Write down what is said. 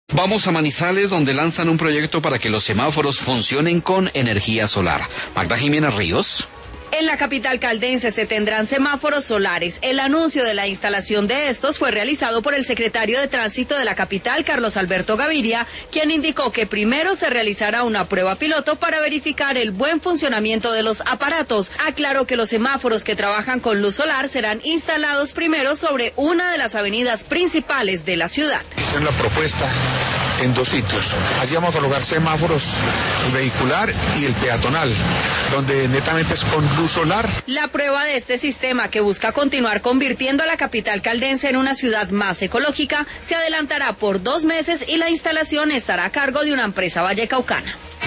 Vamos a Manizales, donde lanzan un proyecto para que los semáforos funcionen con energía solar. Magda Jiménez Ríos. En la capital caldense se tendrán semáforos solares. El anuncio de la instalación de estos fue realizado por el secretario de Tránsito de la capital, Carlos Alberto Gaviria, quien indicó que primero se realizará una prueba piloto para verificar el buen funcionamiento de los aparatos. Aclaró que los semáforos que trabajan con luz solar serán instalados primero sobre una de las avenidas principales de la ciudad. Hicieron la propuesta en 2 sitios. Allí vamos a colocar semáforos, el vehicular y el peatonal, donde netamente es con luz solar. La prueba de este sistema, que busca continuar convirtiendo a la capital caldense en una ciudad más ecológica, se adelantará por 2 meses y la instalación estará a cargo de una empresa vallecaucana.